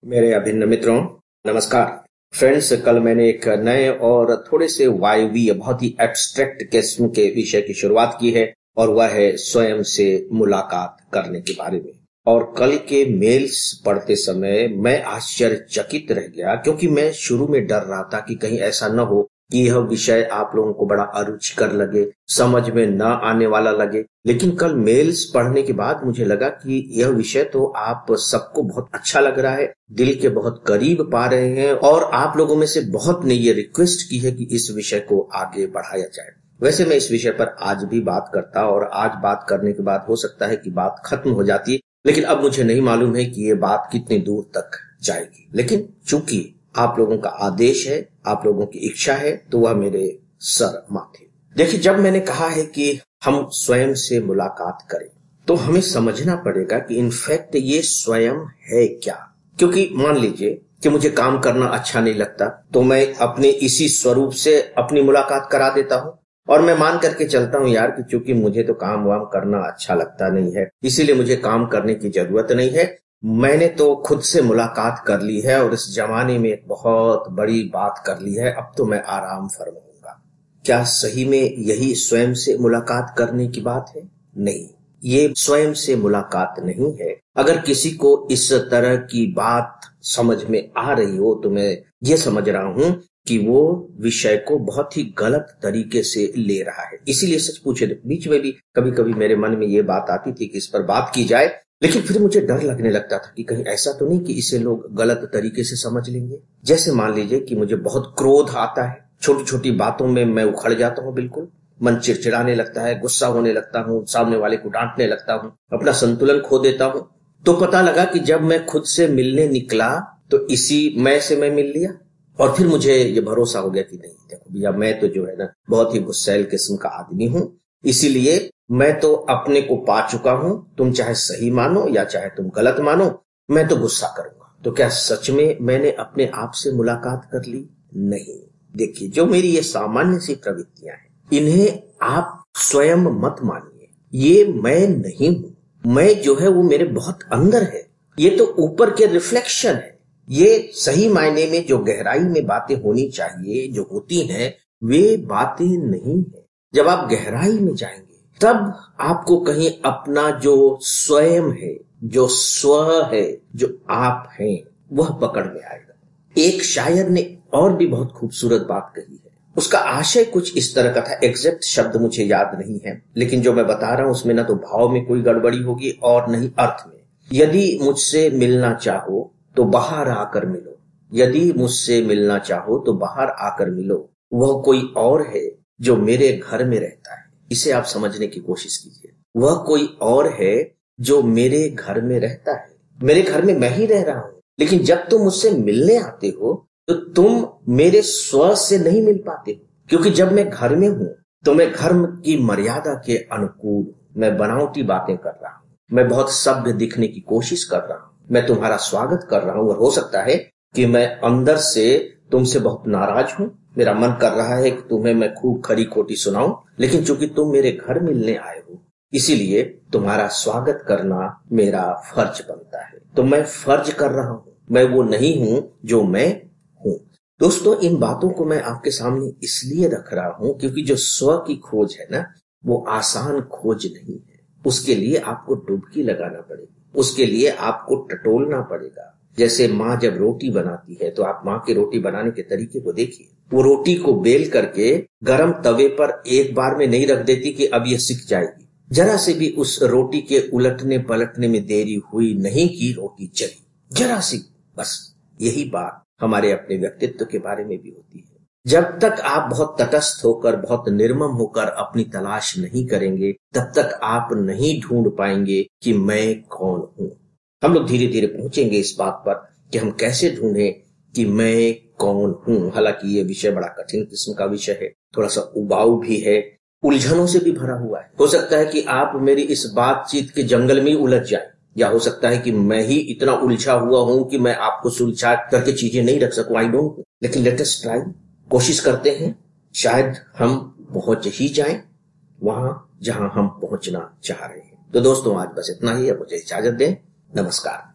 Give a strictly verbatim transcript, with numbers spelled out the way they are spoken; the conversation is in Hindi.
मेरे अभिन्न मित्रों, नमस्कार। फ्रेंड्स, कल मैंने एक नए और थोड़े से वायवीय, बहुत ही एब्स्ट्रैक्ट किस्म के विषय की शुरुआत की है और वह है स्वयं से मुलाकात करने के बारे में। और कल के मेल्स पढ़ते समय मैं आश्चर्यचकित रह गया, क्योंकि मैं शुरू में डर रहा था कि कहीं ऐसा न हो कि यह विषय आप लोगों को बड़ा अरुचिकर लगे, समझ में न आने वाला लगे। लेकिन कल मेल्स पढ़ने के बाद मुझे लगा कि यह विषय तो आप सबको बहुत अच्छा लग रहा है, दिल के बहुत करीब पा रहे हैं, और आप लोगों में से बहुत ने ये रिक्वेस्ट की है कि इस विषय को आगे बढ़ाया जाए। वैसे मैं इस विषय पर आज भी बात करता और आज बात करने के बाद हो सकता है कि बात खत्म हो जाती, लेकिन अब मुझे नहीं मालूम है कि ये बात कितनी दूर तक जाएगी। लेकिन चूंकि आप लोगों का आदेश है, आप लोगों की इच्छा है, तो वह मेरे सर माथे। देखिए, जब मैंने कहा है कि हम स्वयं से मुलाकात करें, तो हमें समझना पड़ेगा कि इनफैक्ट ये स्वयं है क्या। क्योंकि मान लीजिए कि मुझे काम करना अच्छा नहीं लगता, तो मैं अपने इसी स्वरूप से अपनी मुलाकात करा देता हूं और मैं मान करके चलता हूं यार कि चूंकि मुझे तो काम वाम करना अच्छा लगता नहीं है, इसीलिए मुझे काम करने की जरूरत नहीं है, मैंने तो खुद से मुलाकात कर ली है और इस जमाने में एक बहुत बड़ी बात कर ली है, अब तो मैं आराम फरमाऊंगा। क्या सही में यही स्वयं से मुलाकात करने की बात है? नहीं, ये स्वयं से मुलाकात नहीं है। अगर किसी को इस तरह की बात समझ में आ रही हो तो मैं ये समझ रहा हूं कि वो विषय को बहुत ही गलत तरीके से ले रहा है। इसीलिए सच पूछे, बीच में भी कभी कभी मेरे मन में ये बात आती थी कि इस पर बात की जाए, लेकिन फिर मुझे डर लगने लगता था कि कहीं ऐसा तो नहीं कि इसे लोग गलत तरीके से समझ लेंगे। जैसे मान लीजिए कि मुझे बहुत क्रोध आता है, छोटी छोटी बातों में मैं उखड़ जाता हूँ, बिल्कुल मन चिड़चिड़ाने लगता है, गुस्सा होने लगता हूँ, सामने वाले को डांटने लगता हूँ, अपना संतुलन खो देता हूँ। तो पता लगा कि जब मैं खुद से मिलने निकला तो इसी मैं से मैं मिल लिया, और फिर मुझे ये भरोसा हो गया कि नहीं, देखो भैया, मैं तो जो है ना बहुत ही गुस्सैल किस्म का आदमी हूँ, इसीलिए मैं तो अपने को पा चुका हूं। तुम चाहे सही मानो या चाहे तुम गलत मानो, मैं तो गुस्सा करूंगा। तो क्या सच में मैंने अपने आप से मुलाकात कर ली? नहीं। देखिए, जो मेरी ये सामान्य सी प्रवृत्तियां हैं, इन्हें आप स्वयं मत मानिए। ये मैं नहीं हूं। मैं जो है वो मेरे बहुत अंदर है। ये तो ऊपर के रिफ्लेक्शन है। ये सही मायने में जो गहराई में बातें होनी चाहिए, जो होती हैं, वे बातें नहीं है। जब आप गहराई में जाएंगे तब आपको कहीं अपना जो स्वयं है, जो स्व है, जो आप हैं, वह पकड़ में आएगा। एक शायर ने और भी बहुत खूबसूरत बात कही है। उसका आशय कुछ इस तरह का था, एग्जैक्ट शब्द मुझे याद नहीं है, लेकिन जो मैं बता रहा हूं उसमें ना तो भाव में कोई गड़बड़ी होगी और नहीं अर्थ में। यदि मुझसे मिलना चाहो तो बाहर आकर मिलो, यदि मुझसे मिलना चाहो तो बाहर आकर मिलो, वह कोई और है जो मेरे घर में रहता है। इसे आप समझने की कोशिश कीजिए। वह कोई और है जो मेरे घर में रहता है। मेरे घर में मैं ही रह रहा हूं, लेकिन जब तुम मुझसे मिलने आते हो तो तुम मेरे स्व से नहीं मिल पाते हो, क्योंकि जब मैं घर में हूं तो मैं घर की मर्यादा के अनुकूल, मैं बनावटी बातें कर रहा हूं, मैं बहुत सभ्य दिखने की कोशिश कर रहा हूं, मैं तुम्हारा स्वागत कर रहा हूं, और हो सकता है कि मैं अंदर से तुमसे बहुत नाराज हूं। मेरा मन कर रहा है कि तुम्हें मैं खूब खरी खोटी सुनाऊं, लेकिन चूंकि तुम मेरे घर मिलने आए हो, इसीलिए तुम्हारा स्वागत करना मेरा फर्ज बनता है। तो मैं फर्ज कर रहा हूं, मैं वो नहीं हूं जो मैं हूं। दोस्तों, इन बातों को मैं आपके सामने इसलिए रख रहा हूं क्योंकि जो स्व की खोज है ना, वो आसान खोज नहीं है। उसके लिए आपको डुबकी लगाना पड़ेगी, उसके लिए आपको टटोलना पड़ेगा। जैसे माँ जब रोटी बनाती है तो आप माँ के रोटी बनाने के तरीके को देखिए। वो रोटी को बेल करके गरम तवे पर एक बार में नहीं रख देती कि अब ये सिक जाएगी। जरा से भी उस रोटी के उलटने पलटने में देरी हुई नहीं कि रोटी जली, जरा सी। बस यही बात हमारे अपने व्यक्तित्व के बारे में भी होती है। जब तक आप बहुत तटस्थ होकर, बहुत निर्मम होकर अपनी तलाश नहीं करेंगे, तब तक आप नहीं ढूंढ पाएंगे कि मैं कौन हूं। हम लोग धीरे धीरे पहुंचेंगे इस बात पर कि हम कैसे ढूंढें कि मैं कौन हूं। हालांकि ये विषय बड़ा कठिन किस्म का विषय है, थोड़ा सा उबाऊ भी है, उलझनों से भी भरा हुआ है। हो सकता है कि आप मेरी इस बातचीत के जंगल में उलझ जाए, या हो सकता है कि मैं ही इतना उलझा हुआ हूं कि मैं आपको सुलझा करके चीजें नहीं रख सकूं। आई डोंट नो, लेकिन लेट अस ट्राई, कोशिश करते हैं। शायद हम पहुंच ही जाएं वहां जहां हम पहुंचना चाह रहे हैं। तो दोस्तों, आज बस इतना ही है। मुझे इजाजत दें। नमस्कार।